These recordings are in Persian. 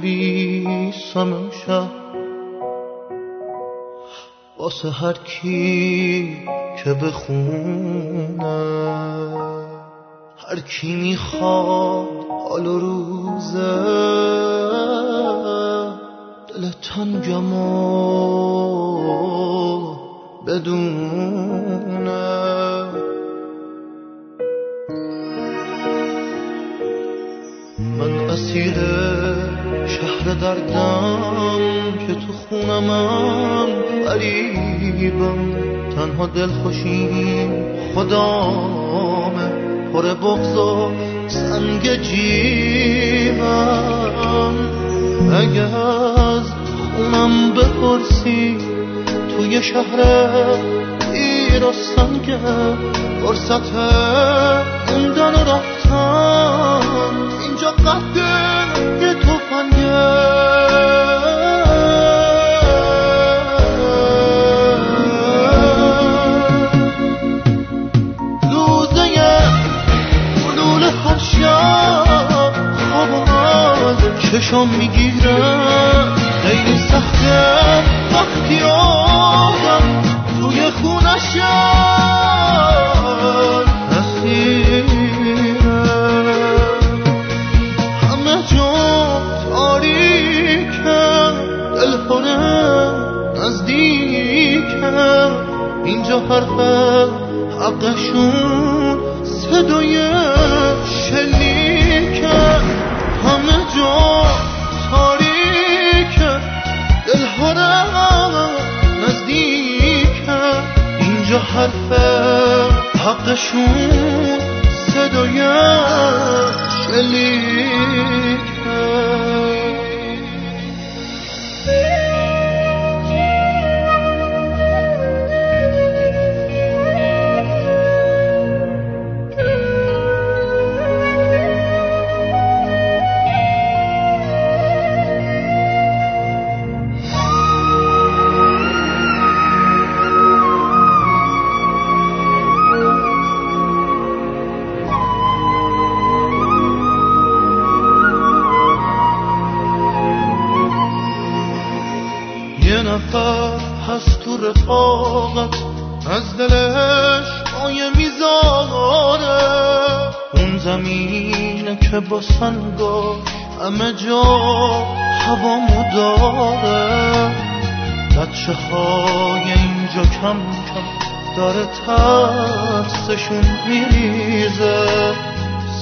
بنویسم امشب واسه هر کی که بخونه، هر کی میخواد حال و روزه دل تنگمو بدونه. من اسیر شهر دردم که تو خونمم غریبم، تنها دل خوشیم خدامه، پر بغض و سنگ جیبم. اگه از خونم بپرسی توی شهر تیر و سنگه، فرصت موندن و رفتن اینجا قد یه توفنگه. روزه حلول هر شب خواب از چشم میگیره، خیلی سخته وقتی آدم توی خونش اسیره. همه جا تاریکه، دلخونه نزدیکه، اینجا حرف حقشون صدای شلیکه. همه جا تاریکه، دلخونه نزدیکه، اینجا حرف حقشون صدای شلیکه. یه نفر هست تو رفاقت، از دلش مایه میذاره، اون زمینه که با سنگاش همه جا هوامو داره. بچه های اینجا کم کم داره ترسشون میریزه،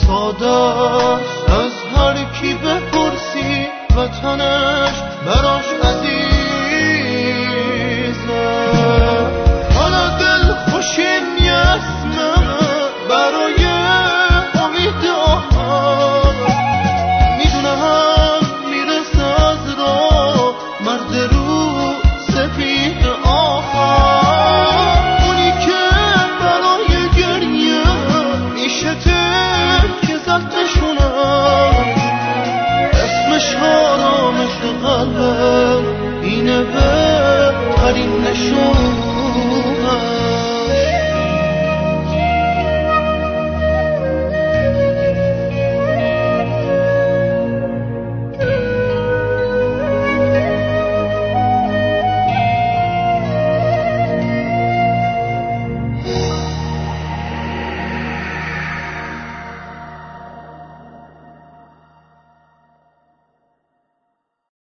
ساده از هر کی بپرسی وطنش براش